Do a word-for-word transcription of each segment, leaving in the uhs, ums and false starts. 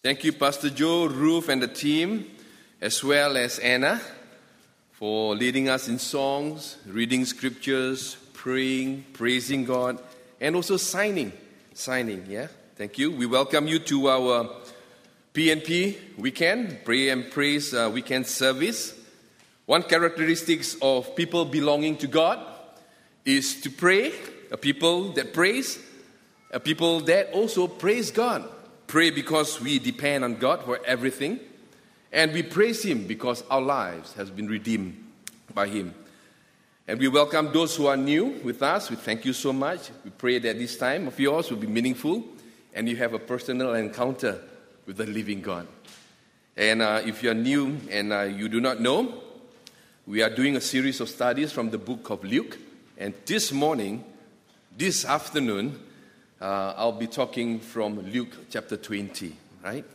Thank you, Pastor Joe, Ruth, and the team, as well as Anna, for leading us in songs, reading scriptures, praying, praising God, and also signing. Signing, yeah? Thank you. We welcome you to our P and P weekend, Pray and Praise uh, weekend service. One characteristics of people belonging to God is to pray, a people that praise, a people that also praise God. Pray because we depend on God for everything, and we praise Him because our lives has been redeemed by Him. And we welcome those who are new with us. We thank you so much. We pray that this time of yours will be meaningful, and you have a personal encounter with the living God. And uh, if you are new and uh, you do not know, we are doing a series of studies from the book of Luke. And this morning, this afternoon, uh, I'll be talking from Luke chapter twenty, right?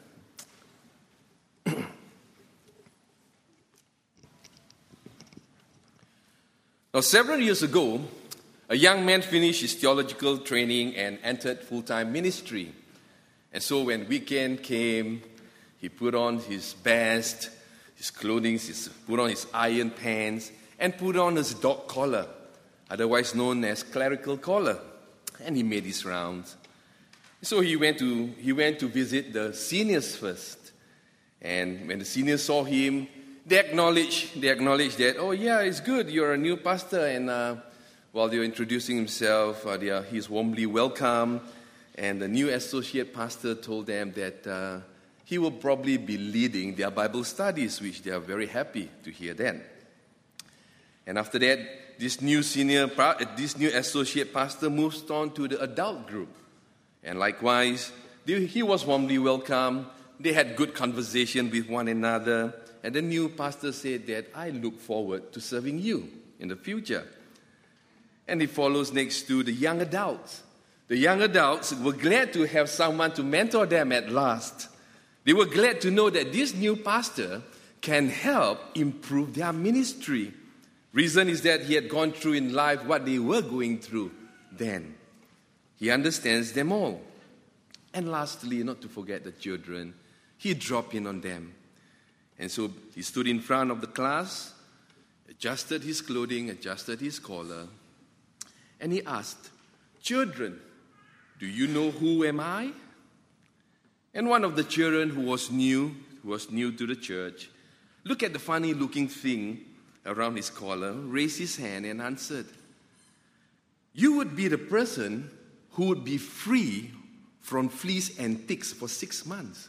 Now, several years ago, a young man finished his theological training and entered full-time ministry. And so when weekend came, he put on his best, his clothing, his, put on his iron pants, and put on his dog collar, otherwise known as clerical collar. And he made his rounds. So he went to he went to visit the seniors first. And when the seniors saw him, they acknowledged they acknowledged that, oh yeah, it's good, you're a new pastor. And uh, while they were introducing himself, uh, they are, he's warmly welcome. And the new associate pastor told them that uh, he will probably be leading their Bible studies, which they are very happy to hear then. And after that, this new senior, this new associate pastor moves on to the adult group. And likewise, they, he was warmly welcomed. They had good conversation with one another. And the new pastor said that, I look forward to serving you in the future. And he follows next to the young adults. The young adults were glad to have someone to mentor them at last. They were glad to know that this new pastor can help improve their ministry. Reason is that he had gone through in life what they were going through then. He understands them all. And lastly, not to forget the children, he dropped in on them. And so he stood in front of the class, adjusted his clothing, adjusted his collar, and he asked, children, do you know who am I? And one of the children who was new, who was new to the church, looked at the funny-looking thing around his collar, raised his hand and answered, you would be the person who would be free from fleas and ticks for six months.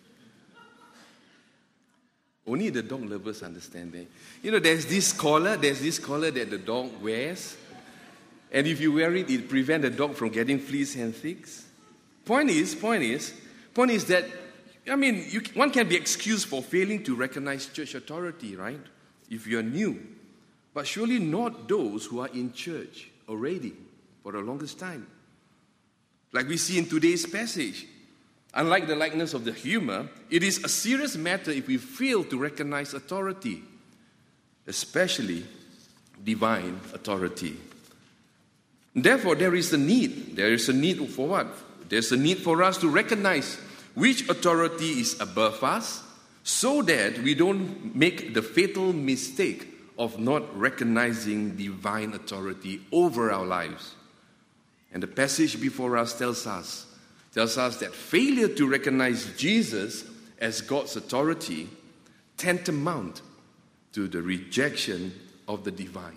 Only the dog lovers understand that. You know, there's this collar, there's this collar that the dog wears. And if you wear it, it prevents the dog from getting fleas and ticks. Point is, point is, point is that, I mean, you, one can be excused for failing to recognize church authority, right? If you're new. But surely not those who are in church already for the longest time. Like we see in today's passage. Unlike the likeness of the humor, it is a serious matter if we fail to recognize authority, especially divine authority. Therefore, there is a need. There is a need for what? There's a need for us to recognize which authority is above us so that we don't make the fatal mistake of not recognizing divine authority over our lives. And the passage before us tells us, tells us that failure to recognize Jesus as God's authority tantamount to the rejection of the divine.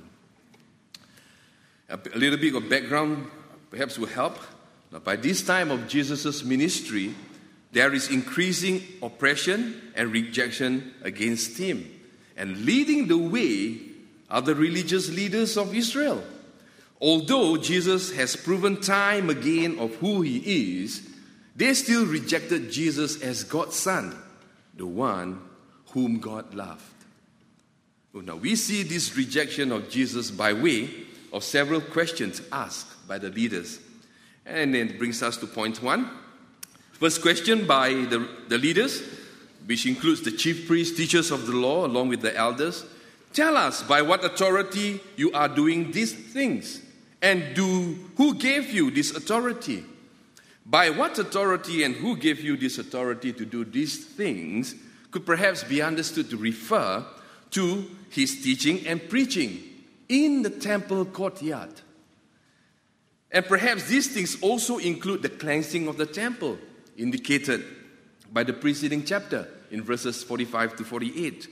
A little bit of background perhaps will help. Now, by this time of Jesus' ministry, there is increasing oppression and rejection against him. And leading the way are the religious leaders of Israel. Although Jesus has proven time again of who he is, they still rejected Jesus as God's Son, the one whom God loved. Well, now we see this rejection of Jesus by way of several questions asked by the leaders. And then it brings us to point one. First question by the, the leaders, which includes the chief priests, teachers of the law, along with the elders. Tell us by what authority you are doing these things. And do who gave you this authority? By what authority and who gave you this authority to do these things could perhaps be understood to refer to his teaching and preaching in the temple courtyard. And perhaps these things also include the cleansing of the temple, indicated by the preceding chapter in verses forty-five to forty-eight.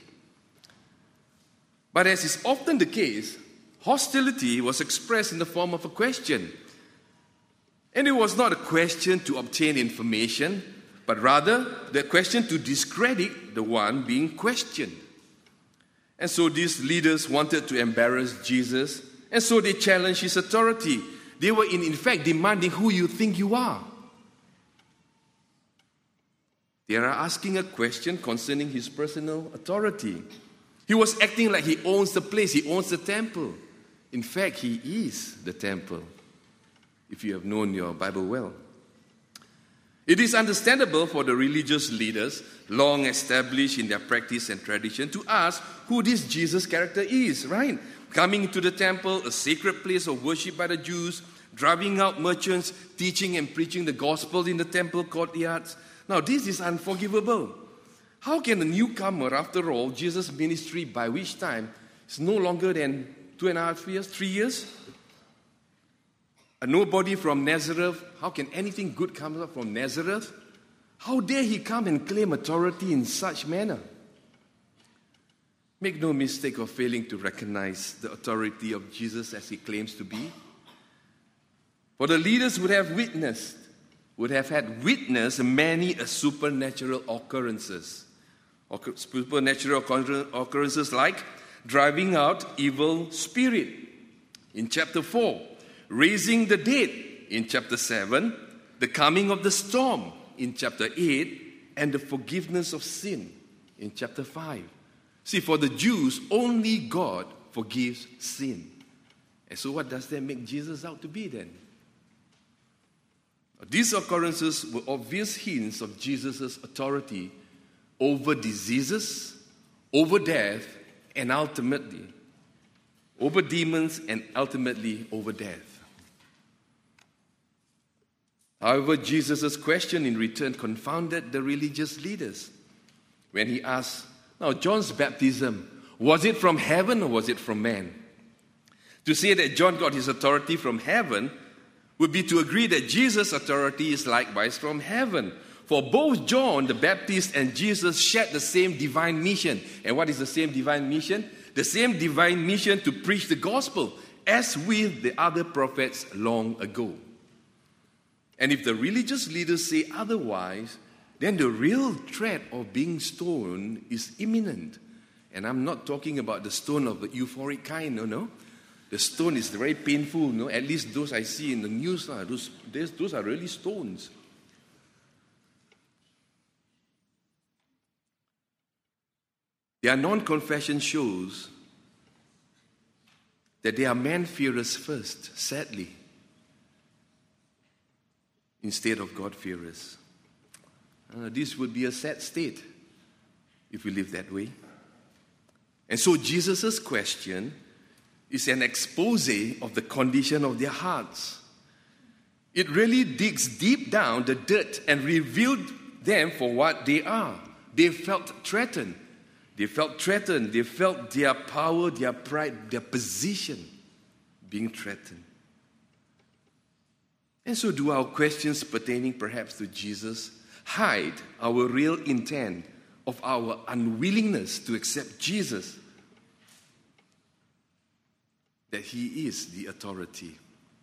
But as is often the case, hostility was expressed in the form of a question. And it was not a question to obtain information, but rather the question to discredit the one being questioned. And so these leaders wanted to embarrass Jesus, and so they challenged his authority. They were in, in fact demanding who you think you are. They are asking a question concerning his personal authority. He was acting like he owns the place, he owns the temple. In fact, he is the temple, if you have known your Bible well. It is understandable for the religious leaders, long established in their practice and tradition, to ask who this Jesus character is, right? Coming to the temple, a sacred place of worship by the Jews, driving out merchants, teaching and preaching the gospel in the temple courtyards. Now, this is unforgivable. How can a newcomer, after all, Jesus' ministry, by which time is no longer than two and a half years, three years, a nobody from Nazareth, how can anything good come up from Nazareth? How dare he come and claim authority in such manner? Make no mistake of failing to recognize the authority of Jesus as he claims to be. For the leaders would have witnessed, would have had witnessed many a supernatural occurrences. Supernatural occurrences like driving out evil spirit in chapter four, raising the dead in chapter seven, the coming of the storm in chapter eight, and the forgiveness of sin in chapter five. See, for the Jews, only God forgives sin. And so what does that make Jesus out to be then? These occurrences were obvious hints of Jesus' authority over diseases, over death, and ultimately over demons, and ultimately over death. However, Jesus' question in return confounded the religious leaders when he asked, now, John's baptism, was it from heaven or was it from man? To say that John got his authority from heaven would be to agree that Jesus' authority is likewise from heaven. For both John the Baptist and Jesus shared the same divine mission. And what is the same divine mission? The same divine mission to preach the gospel, as with the other prophets long ago. And if the religious leaders say otherwise, then the real threat of being stoned is imminent. And I'm not talking about the stone of the euphoric kind, no, no. The stone is very painful, no. At least those I see in the news, uh, those, those are really stones. Their non-confession shows that they are man-fearers first, sadly, instead of God-fearers. Uh, this would be a sad state if we live that way. And so Jesus' question is an expose of the condition of their hearts. It really digs deep down the dirt and revealed them for what they are. They felt threatened. They felt threatened. They felt their power, their pride, their position being threatened. And so do our questions pertaining perhaps to Jesus hide our real intent of our unwillingness to accept Jesus, that he is the authority?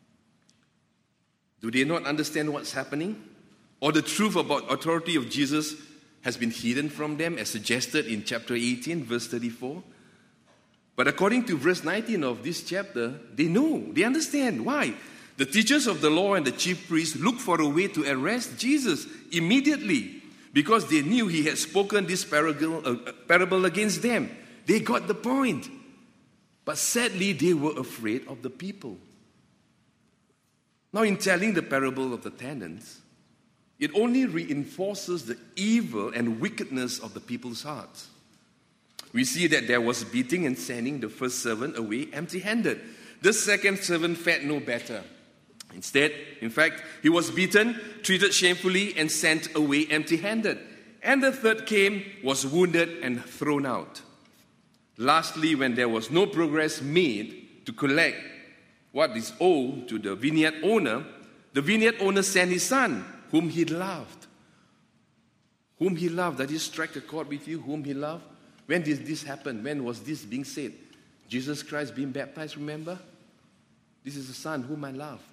Do they not understand what's happening? Or the truth about authority of Jesus has been hidden from them, as suggested in chapter eighteen, verse thirty-four? But according to verse nineteen of this chapter, they know, they understand. Why? The teachers of the law and the chief priests looked for a way to arrest Jesus immediately because they knew he had spoken this parable, uh, parable against them. They got the point. But sadly, they were afraid of the people. Now, in telling the parable of the talents, it only reinforces the evil and wickedness of the people's hearts. We see that there was beating and sending the first servant away empty-handed. The second servant fared no better. Instead, in fact, he was beaten, treated shamefully, and sent away empty-handed. And the third came, was wounded, and thrown out. Lastly, when there was no progress made to collect what is owed to the vineyard owner, the vineyard owner sent his son, whom he loved. Whom he loved. That is, strike a chord with you, whom he loved. When did this happen? When was this being said? Jesus Christ being baptized, remember? This is the son whom I loved.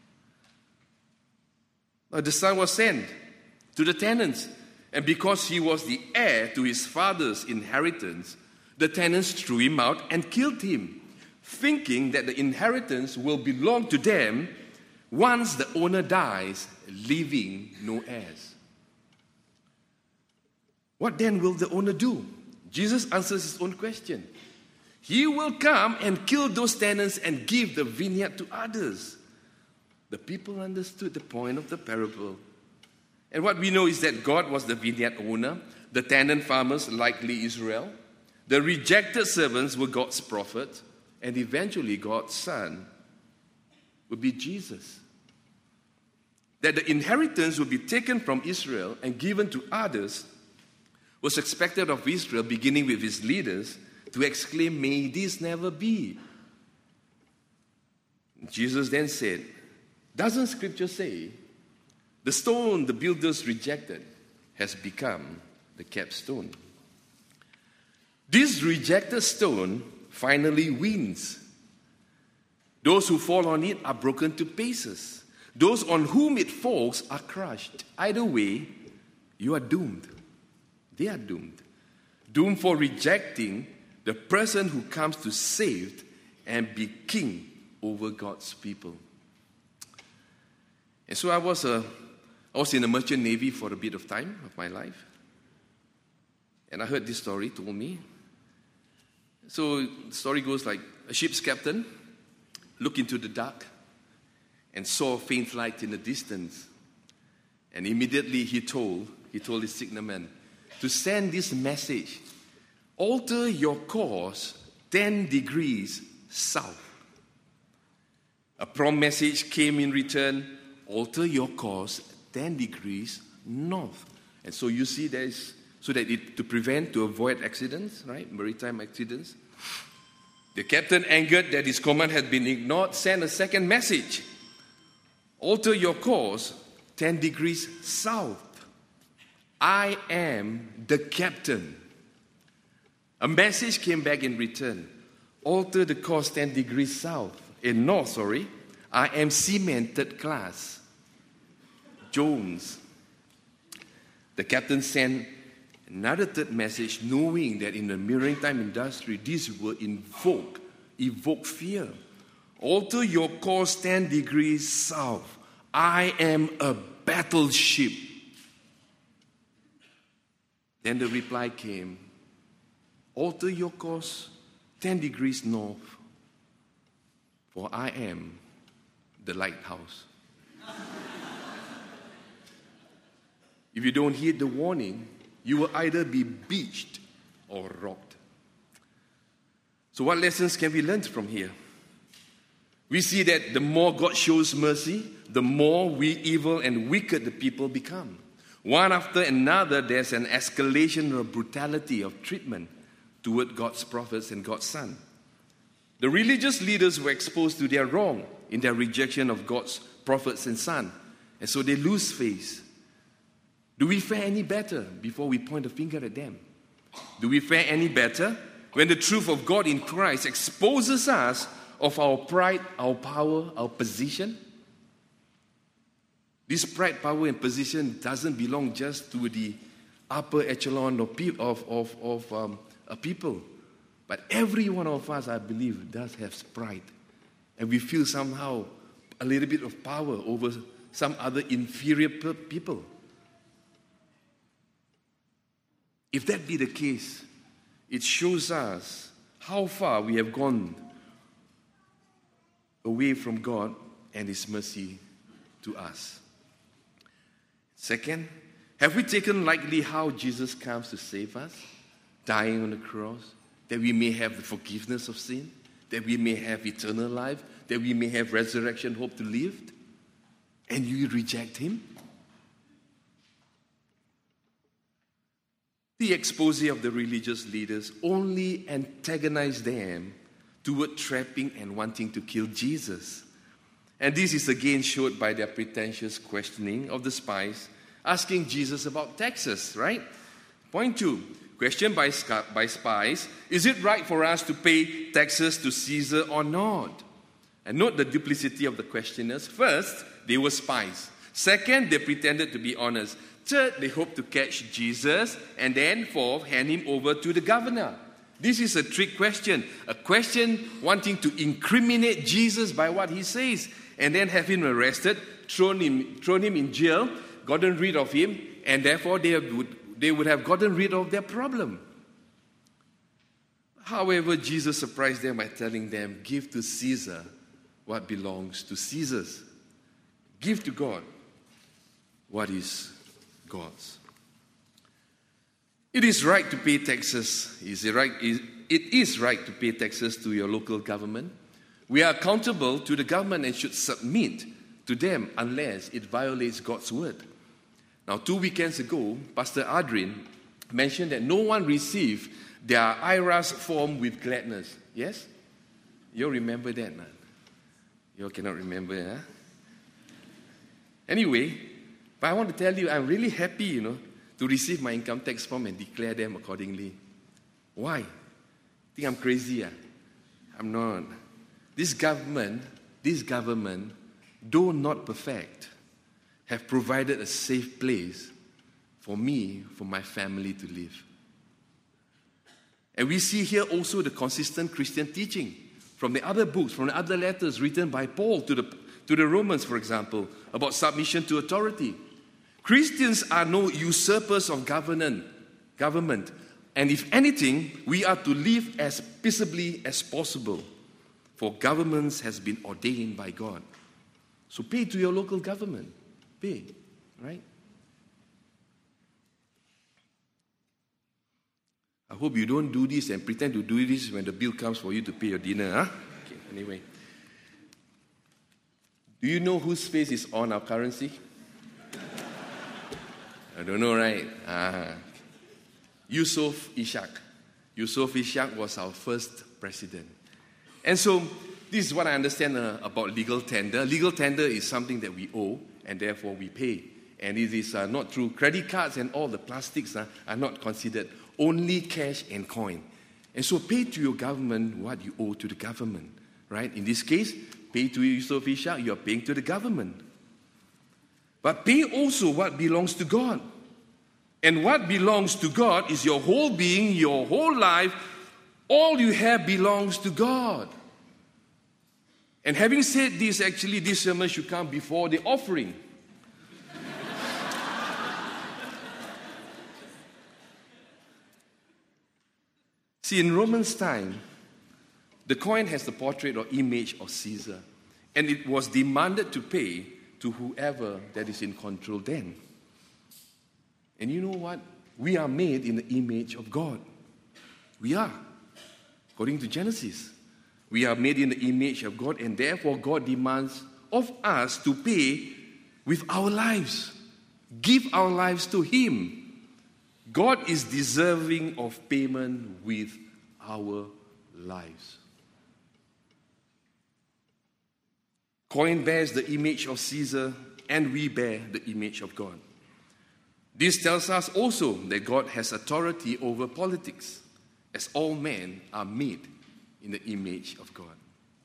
Now, the son was sent to the tenants. And because he was the heir to his father's inheritance, the tenants threw him out and killed him, thinking that the inheritance will belong to them once the owner dies, leaving no heirs. What then will the owner do? Jesus answers his own question. He will come and kill those tenants and give the vineyard to others. The people understood the point of the parable. And what we know is that God was the vineyard owner, the tenant farmers, likely Israel. The rejected servants were God's prophet, and eventually God's son would be Jesus. That the inheritance would be taken from Israel and given to others was expected of Israel, beginning with his leaders, to exclaim, "May this never be." Jesus then said, doesn't Scripture say, the stone the builders rejected has become the capstone? This rejected stone finally wins. Those who fall on it are broken to pieces. Those on whom it falls are crushed. Either way, you are doomed. They are doomed. Doomed for rejecting the person who comes to save and be king over God's people. And so I was a I was in the merchant navy for a bit of time of my life. And I heard this story told me. So the story goes like a ship's captain looked into the dark and saw a faint light in the distance. And immediately he told, he told his signalman to send this message: alter your course ten degrees south. A prompt message came in return: alter your course ten degrees north. And so you see there is, so that it, to prevent, to avoid accidents, right, maritime accidents. The captain, angered that his command had been ignored, sent a second message: alter your course ten degrees south. I am the captain. A message came back in return: alter the course ten degrees south. In north, sorry. I am seaman third class, Jones. The captain sent another third message, knowing that in the maritime industry, this will invoke, evoke fear. Alter your course ten degrees south. I am a battleship. Then the reply came: alter your course ten degrees north, for I am the lighthouse. If you don't heed the warning, you will either be beached or rocked. So what lessons can we learn from here? We see that the more God shows mercy, the more we evil and wicked the people become. One after another, there's an escalation of brutality of treatment toward God's prophets and God's Son. The religious leaders were exposed to their wrong in their rejection of God's prophets and Son, and so they lose face. Do we fare any better before we point a finger at them? Do we fare any better when the truth of God in Christ exposes us of our pride, our power, our position? This pride, power, and position doesn't belong just to the upper echelon of, pe- of, of, of um, a people. But every one of us, I believe, does have pride. And we feel somehow a little bit of power over some other inferior pe- people. If that be the case, it shows us how far we have gone away from God and His mercy to us. Second, have we taken lightly how Jesus comes to save us, dying on the cross, that we may have the forgiveness of sin, that we may have eternal life, that we may have resurrection hope to live? and you reject him? The expose of the religious leaders only antagonized them toward trapping and wanting to kill Jesus. And this is again showed by their pretentious questioning of the spies, asking Jesus about taxes, right? Point two, question by, by spies, is it right for us to pay taxes to Caesar or not? And note the duplicity of the questioners. First, they were spies. Second, they pretended to be honest. Third, they hoped to catch Jesus. And then fourth, hand him over to the governor. This is a trick question. A question wanting to incriminate Jesus by what he says. And then have him arrested, thrown him, thrown him in jail, gotten rid of him. And therefore, they would, they would have gotten rid of their problem. However, Jesus surprised them by telling them, give to Caesar what belongs to Caesar's. Give to God what is God's. It is right to pay taxes. Is it right? It is right to pay taxes to your local government. We are accountable to the government and should submit to them unless it violates God's word. Now, two weekends ago, Pastor Adrian mentioned that no one received their I R A S form with gladness. Yes? You remember that, man? You cannot remember, huh? Anyway, but I want to tell you, I'm really happy, you know, to receive my income tax form and declare them accordingly. Why? Think I'm crazy, ah? I'm not. This government, this government, though not perfect, have provided a safe place for me, for my family to live. And we see here also the consistent Christian teaching from the other books, from the other letters written by Paul to the, to the Romans, for example, about submission to authority. Christians are no usurpers of government, government. And if anything, we are to live as peaceably as possible. For governments has been ordained by God. So pay to your local government. Pay, right? I hope you don't do this and pretend to do this when the bill comes for you to pay your dinner, huh? Okay, anyway. Do you know whose face is on our currency? I don't know, right? Ah. Yusof Ishak. Yusof Ishak was our first president. And so, this is what I understand uh, about legal tender. Legal tender is something that we owe, and therefore we pay. And it is uh, not through credit cards, and all the plastics uh, are not considered. Only cash and coin. And so pay to your government what you owe to the government. Right? In this case, pay to Yusof Ishak, you are paying to the government. But pay also what belongs to God. And what belongs to God is your whole being, your whole life. All you have belongs to God. And having said this, actually, this sermon should come before the offering. See, in Romans' time, the coin has the portrait or image of Caesar. And it was demanded to pay to whoever that is in control then. And you know what? We are made in the image of God. We are. According to Genesis. We are made in the image of God, and therefore God demands of us to pay with our lives. Give our lives to Him. God is deserving of payment with our lives. Coin bears the image of Caesar, and we bear the image of God. This tells us also that God has authority over politics, as all men are made in the image of God.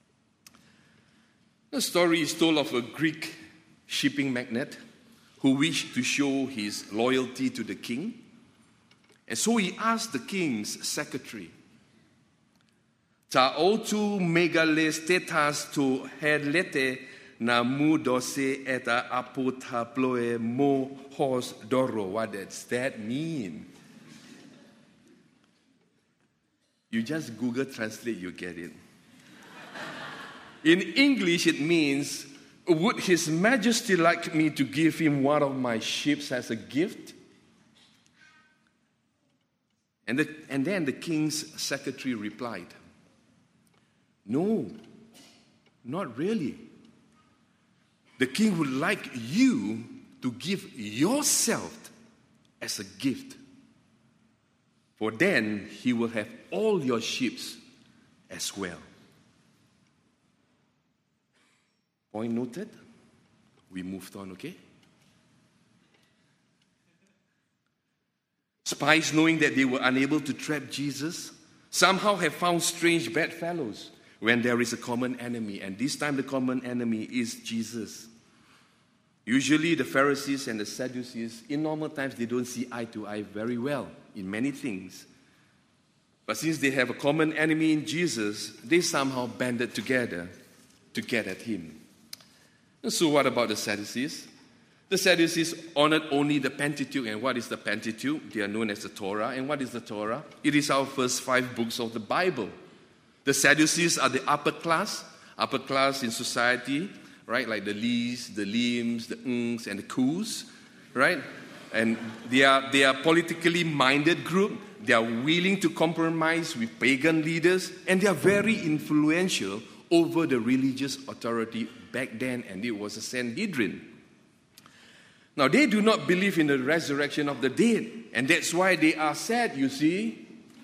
The story is told of a Greek shipping magnate who wished to show his loyalty to the king. And so he asked the king's secretary, "Ta outu megales tetas to herlete na mu dose eta apotaploe mo hos doro." What does that mean? You just Google Translate, you get it. In English, it means, "Would His Majesty like me to give him one of my ships as a gift?" And, the, and then the king's secretary replied, "No, not really. The king would like you to give yourself as a gift. For then he will have all your sheep as well. Point noted. We moved on, okay? Spies, knowing that they were unable to trap Jesus, somehow have found strange bedfellows when there is a common enemy. And this time the common enemy is Jesus. Usually the Pharisees and the Sadducees, in normal times, they don't see eye to eye very well in many things. But since they have a common enemy in Jesus, they somehow banded together to get at him. And so what about the Sadducees? The Sadducees honored only the Pentateuch. And what is the Pentateuch? They are known as the Torah. And what is the Torah? It is our first five books of the Bible. The Sadducees are the upper class, upper class in society, right? Like the Lees, the Lims, the Ngs, and the Kus, right? And they are, they are politically minded group. They are willing to compromise with pagan leaders. And they are very influential over the religious authority back then. And it was a Sanhedrin. Now, they do not believe in the resurrection of the dead. And that's why they are sad, you see.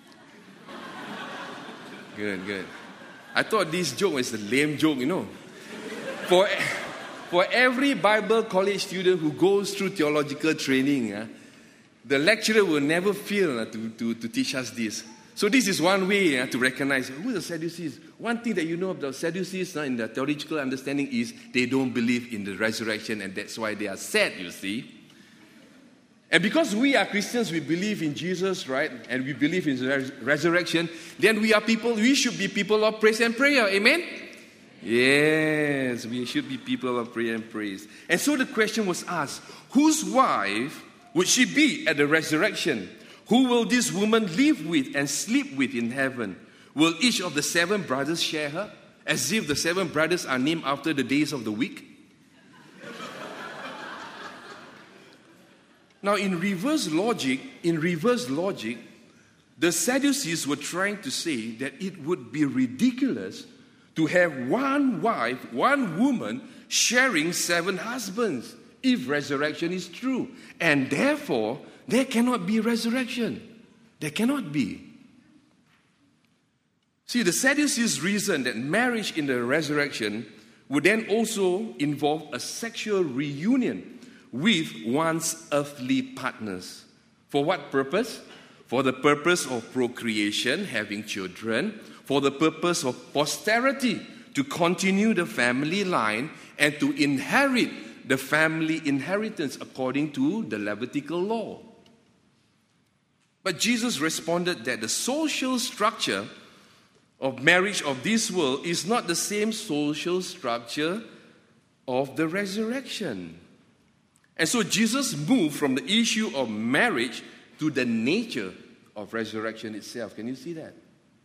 Good, good. I thought this joke was a lame joke, you know. For, for every Bible college student who goes through theological training, uh, the lecturer will never fail uh, to, to, to teach us this. So this is one way uh, to recognize who the Sadducees. One thing that you know about the Sadducees uh, in the theological understanding is they don't believe in the resurrection, and that's why they are sad, you see. And because we are Christians, we believe in Jesus, right? And we believe in the res- resurrection, then we are people, we should be people of praise and prayer, amen? Yes, we should be people of prayer and praise. And so the question was asked, whose wife would she be at the resurrection? Who will this woman live with and sleep with in heaven? Will each of the seven brothers share her? As if the seven brothers are named after the days of the week? Now, in reverse logic, in reverse logic, the Sadducees were trying to say that it would be ridiculous to have one wife, one woman, sharing seven husbands if resurrection is true. And therefore, there cannot be resurrection. There cannot be. See, the Sadducees reasoned that marriage in the resurrection would then also involve a sexual reunion with one's earthly partners. For what purpose? For the purpose of procreation, having children, for the purpose of posterity, to continue the family line and to inherit the family inheritance according to the Levitical law. But Jesus responded that the social structure of marriage of this world is not the same social structure of the resurrection. And so Jesus moved from the issue of marriage to the nature of resurrection itself. Can you see that?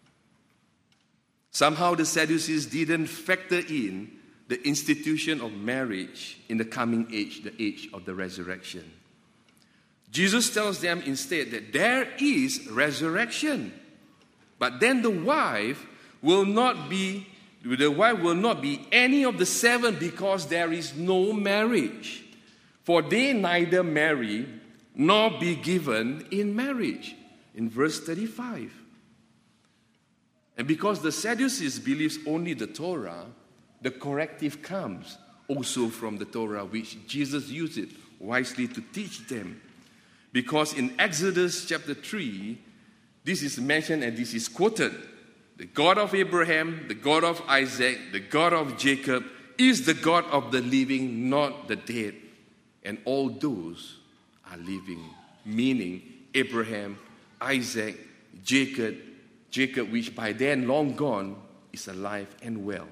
Somehow the Sadducees didn't factor in the institution of marriage in the coming age, the age of the resurrection. Jesus tells them instead that there is resurrection, but then the wife will not be, the wife will not be any of the seven because there is no marriage. For they neither marry nor be given in marriage. In verse thirty-five. And because the Sadducees believes only the Torah, the corrective comes also from the Torah, which Jesus used it wisely to teach them. Because in Exodus chapter three, this is mentioned and this is quoted. The God of Abraham, the God of Isaac, the God of Jacob is the God of the living, not the dead. And all those are living, meaning Abraham, Isaac, Jacob, Jacob, which by then long gone, is alive and well.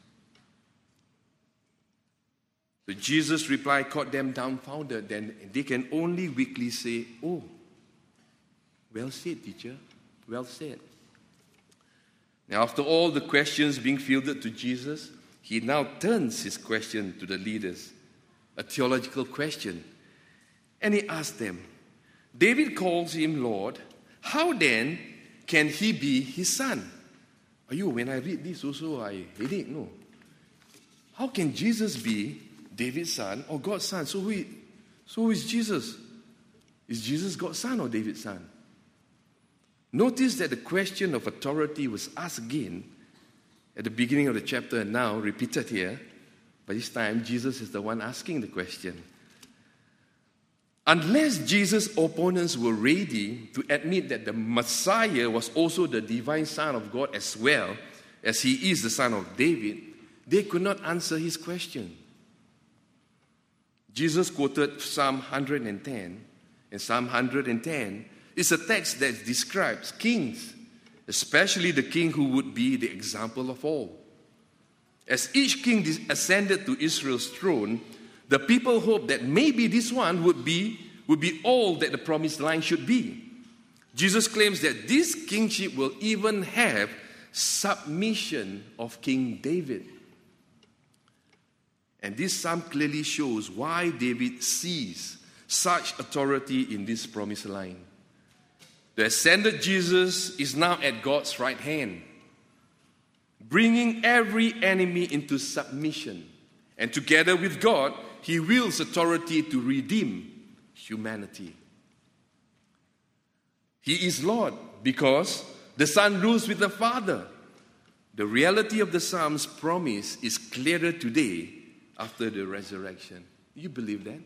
So Jesus' reply caught them dumbfounded. Then they can only weakly say, "Oh, well said, teacher, well said." Now, after all the questions being fielded to Jesus, he now turns his question to the leaders, a theological question. And he asked them, David calls him Lord. How then can he be his son? Are you, when I read this also, I headache, no. How can Jesus be David's son or God's son? So who, so who is Jesus? Is Jesus God's son or David's son? Notice that the question of authority was asked again at the beginning of the chapter and now repeated here. But this time, Jesus is the one asking the question. Unless Jesus' opponents were ready to admit that the Messiah was also the divine Son of God as well as he is the son of David, they could not answer his question. Jesus quoted Psalm one hundred ten, and Psalm one hundred ten is a text that describes kings, especially the king who would be the example of all. As each king ascended to Israel's throne, the people hoped that maybe this one would be, would be all that the promised line should be. Jesus claims that this kingship will even have submission of King David. And this psalm clearly shows why David sees such authority in this promised line. The ascended Jesus is now at God's right hand, bringing every enemy into submission. And together with God, he wields authority to redeem humanity. He is Lord because the Son rules with the Father. The reality of the Psalm's promise is clearer today after the resurrection. Do you believe that?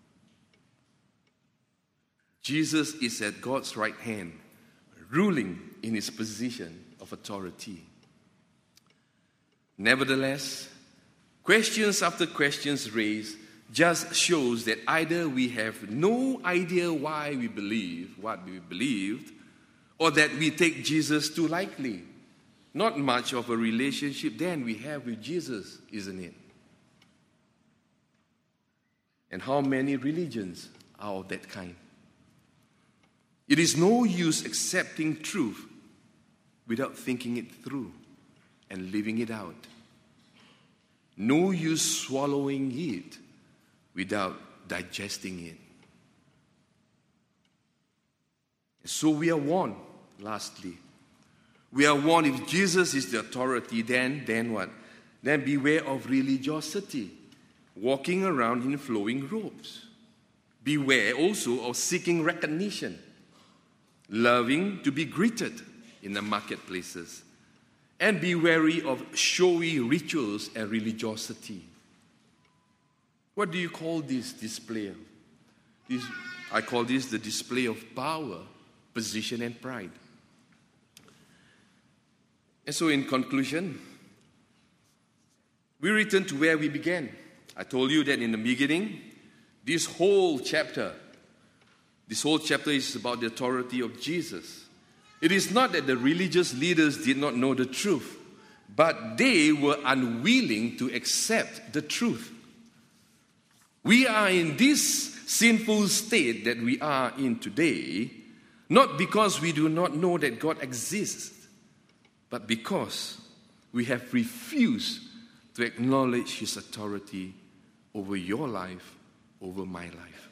Jesus is at God's right hand, ruling in his position of authority. Nevertheless, questions after questions raised just shows that either we have no idea why we believe what we believed, or that we take Jesus too lightly. Not much of a relationship then we have with Jesus, isn't it? And how many religions are of that kind? It is no use accepting truth without thinking it through and living it out. No use swallowing it without digesting it. So we are warned, lastly. We are warned if Jesus is the authority, then, then what? Then beware of religiosity, walking around in flowing robes. Beware also of seeking recognition, loving to be greeted in the marketplaces. And be wary of showy rituals and religiosity. What do you call this display? This, I call this the display of power, position, and pride. And so in conclusion, we return to where we began. I told you that in the beginning, this whole chapter, this whole chapter is about the authority of Jesus. It is not that the religious leaders did not know the truth, but they were unwilling to accept the truth. We are in this sinful state that we are in today, not because we do not know that God exists, but because we have refused to acknowledge his authority over your life, over my life.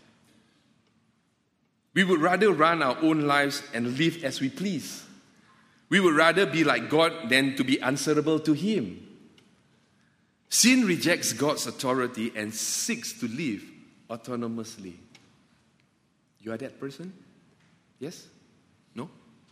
We would rather run our own lives and live as we please. We would rather be like God than to be answerable to him. Sin rejects God's authority and seeks to live autonomously. You are that person? Yes? No?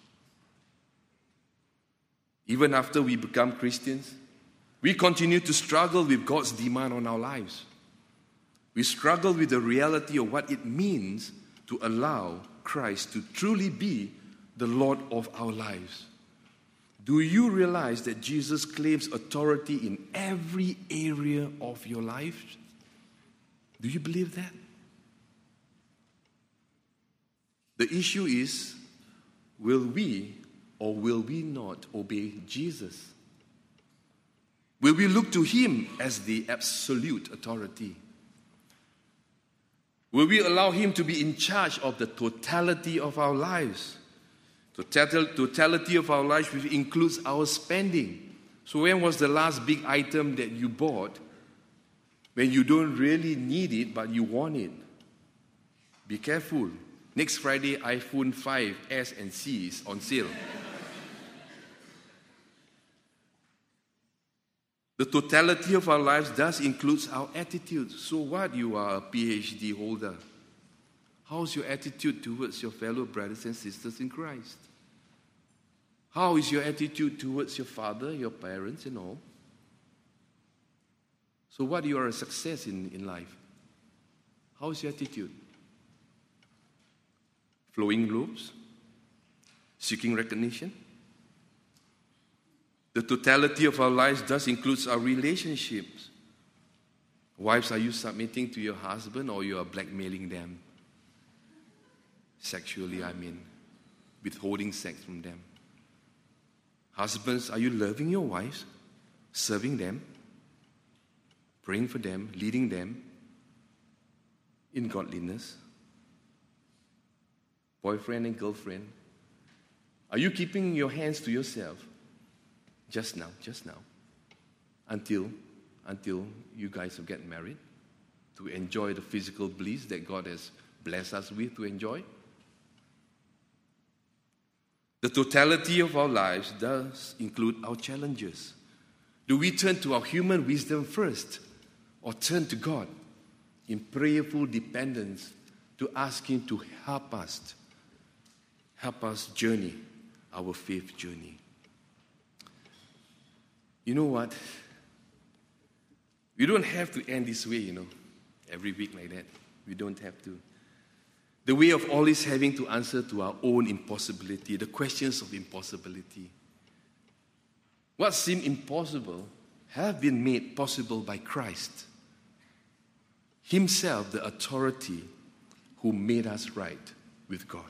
Even after we become Christians, we continue to struggle with God's demand on our lives. We struggle with the reality of what it means to allow Christ to truly be the Lord of our lives. Do you realize that Jesus claims authority in every area of your life? Do you believe that? The issue is, will we or will we not obey Jesus? Will we look to him as the absolute authority? Will we allow him to be in charge of the totality of our lives? The totality of our lives which includes our spending. So when was the last big item that you bought when you don't really need it but you want it? Be careful. Next Friday, iPhone five S and C is on sale. The totality of our lives does include our attitude. So what? You are a P H D holder. How's your attitude towards your fellow brothers and sisters in Christ? How is your attitude towards your father, your parents, and all? So what? You are a success in, in life. How is your attitude? Flowing lobes? Seeking recognition? The totality of our lives does include our relationships. Wives, are you submitting to your husband or you are blackmailing them? Sexually, I mean, withholding sex from them. Husbands, are you loving your wives, serving them, praying for them, leading them in godliness? Boyfriend and girlfriend, are you keeping your hands to yourself just now, just now, until, until you guys will get married, to enjoy the physical bliss that God has blessed us with to enjoy? The totality of our lives does include our challenges. Do we turn to our human wisdom first or turn to God in prayerful dependence to ask Him to help us, help us journey our faith journey? You know what? We don't have to end this way, you know, every week like that. We don't have to. The way of always having to answer to our own impossibility, the questions of impossibility. What seemed impossible have been made possible by Christ Himself, the authority who made us right with God.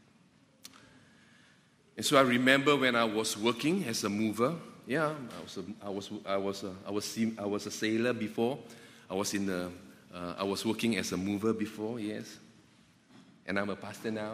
And so I remember when I was working as a mover. Yeah, I was a, I was I was a, I was I was a sailor before. I was in the uh, I was working as a mover before. Yes. And I'm a pastor now,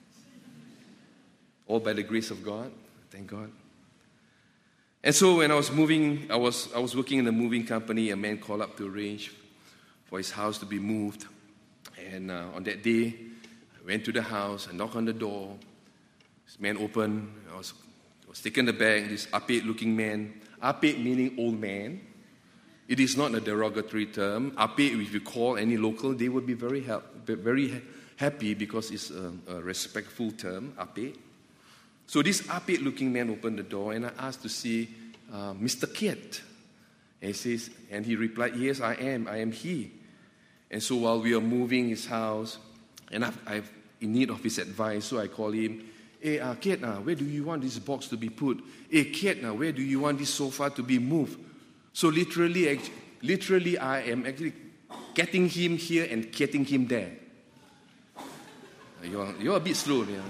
all by the grace of God, thank God. And so when I was moving, I was I was working in a moving company. A man called up to arrange for his house to be moved. And uh, on that day, I went to the house, I knocked on the door. This man opened, I was, I was taken aback, this apek-looking man. Apek meaning old man. It is not a derogatory term. Apek, if you call any local, they would be very help, very happy because it's a, a respectful term, apek. So this apek-looking man opened the door, and I asked to see uh, Mister Kiet. And he says, and he replied, "Yes, I am. I am he." And so while we are moving his house, and I've, I'm in need of his advice, so I call him. Hey, uh, Kiet, uh, where do you want this box to be put? Hey, Kiet, uh, where do you want this sofa to be moved? So literally, literally, I am actually getting him here and getting him there. You're, you're a bit slow, yeah.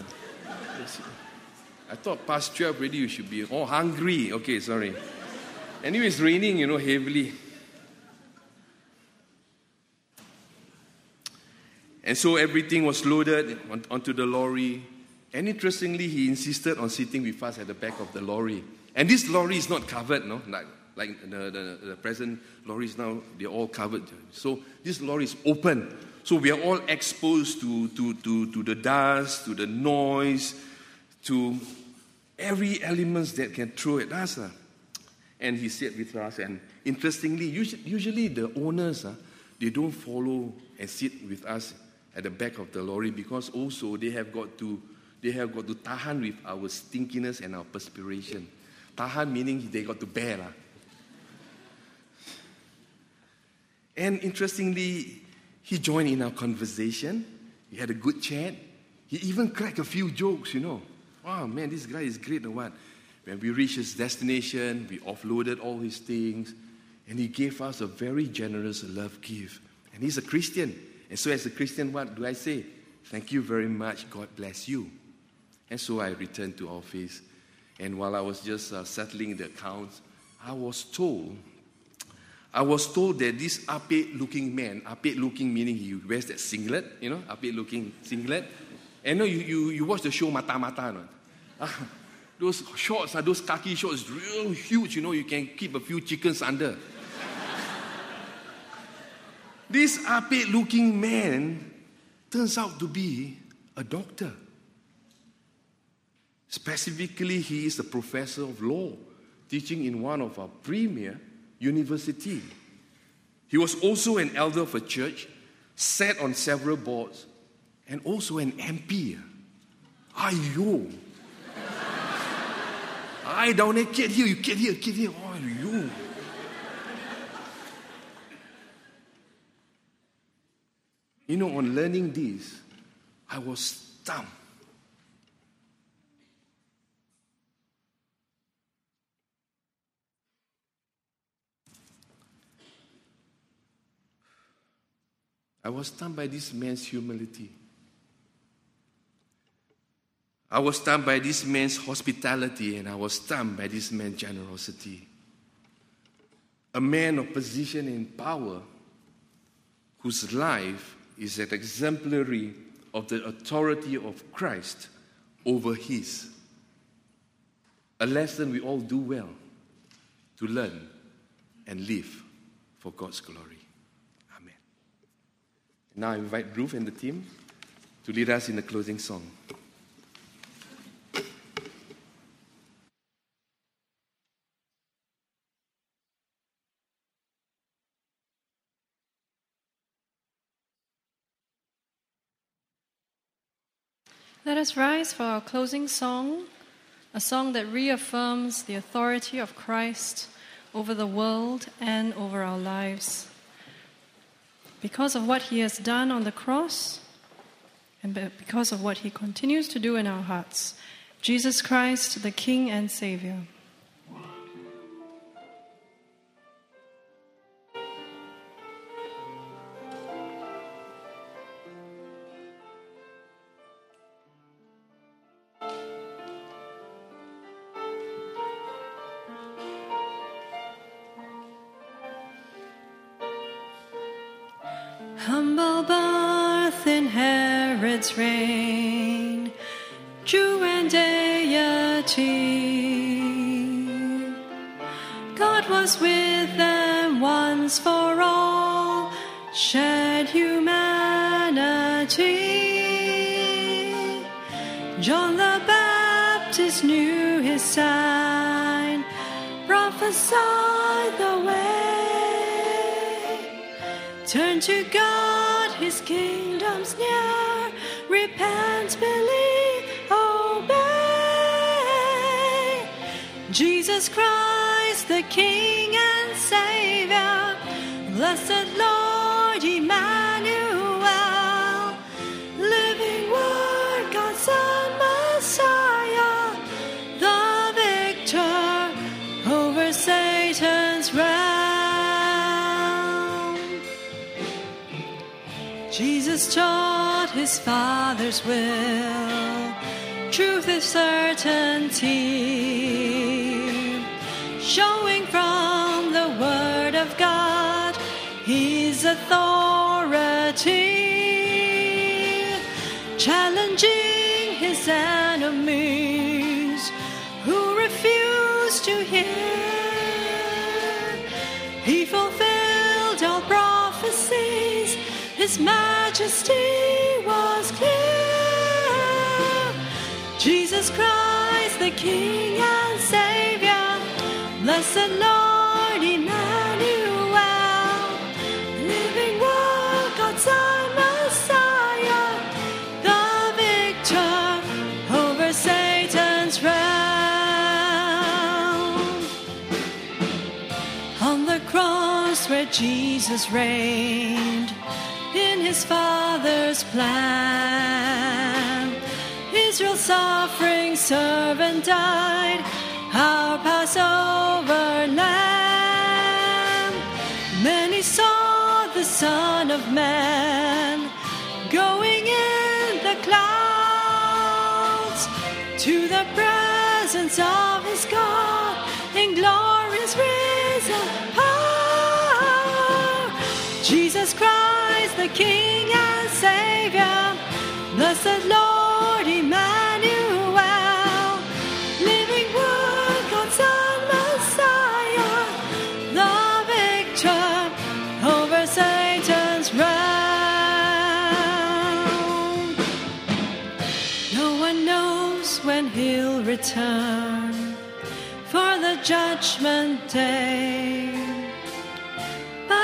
I thought past twelve already you should be, oh, hungry. Okay, sorry. Anyway, it's raining, you know, heavily. And so everything was loaded on, onto the lorry. And interestingly, he insisted on sitting with us at the back of the lorry. And this lorry is not covered, no? Like, like the, the, the present lorries now, they're all covered. So this lorry is open. So we are all exposed to, to, to, to the dust, to the noise, to every element that can throw at us. Uh. And he sat with us. And interestingly, usually, usually the owners, uh, they don't follow and sit with us at the back of the lorry because also they have got to they have got to tahan with our stinkiness and our perspiration. Tahan meaning they got to bear. Uh. And interestingly, he joined in our conversation. We had a good chat. He even cracked a few jokes, you know. Wow, man, this guy is great or what? When we reached his destination, we offloaded all his things, and he gave us a very generous love gift. And he's a Christian. And so as a Christian, what do I say? Thank you very much. God bless you. And so I returned to office. And while I was just uh, settling the accounts, I was told I was told that this apek-looking man, apek-looking meaning he wears that singlet, you know, apek-looking singlet. And you, you, you watch the show Mata Mata, no? Ah, those shorts, those khaki shorts, real huge, you know, you can keep a few chickens under. This apek-looking man turns out to be a doctor. Specifically, he is a professor of law, teaching in one of our premier university. He was also an elder of a church, sat on several boards, and also an M P. Aiyo! I down there, get here, you get here, get here. Aiyo! You know, on learning this, I was stumped. I was stunned by this man's humility. I was stunned by this man's hospitality, and I was stunned by this man's generosity. A man of position and power whose life is an exemplary of the authority of Christ over his. A lesson we all do well to learn and live for God's glory. Amen. Now I invite Ruth and the team to lead us in the closing song. Let us rise for our closing song, a song that reaffirms the authority of Christ over the world and over our lives. Because of what he has done on the cross, and because of what he continues to do in our hearts, Jesus Christ, the King and Savior. Humble birth in Herod's reign, Jew and deity. God was with them once for all, shared humanity. John the Baptist knew his sign, prophesied the way. Turn to God, his kingdom's near. Repent, believe, obey. Jesus Christ, the King and Savior. Blessed Lord Emmanuel. Living Word, God's Son, Messiah. The victor over Satan's realm. Jesus taught his Father's will, truth is certainty, showing from the Word of God his authority, challenging his enemies who refuse to hear. He fulfilled all prophecies, his majesty was clear. Jesus Christ, the King and Savior, blessed Lord Emmanuel, living Word, God's Son, Messiah, the victor over Satan's realm. On the cross where Jesus reigned, in his Father's plan, Israel's suffering servant died, our Passover lamb. Many saw the Son of Man going in the clouds to the presence of his God in glorious risen power. Jesus Christ, the King and Savior, blessed Lord Emmanuel, living Word, God's Son, Messiah, the victor over Satan's realm. No one knows when he'll return for the judgment day.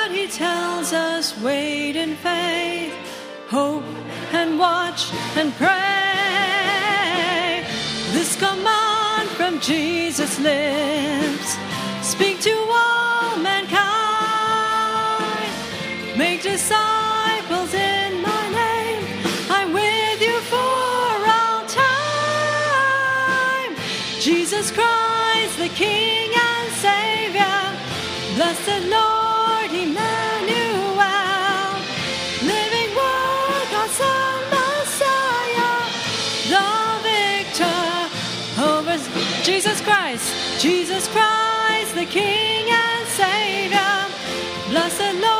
word He tells us, wait in faith, hope and watch and pray. This command from Jesus' lips, speak to all mankind. Make disciples in my name. I'm with you for all time. Jesus Christ, the King and Savior, blessed Lord Emmanuel, living Word, God's Son, Messiah, the victor over Jesus Christ, Jesus Christ, the King and Savior, blessed Lord.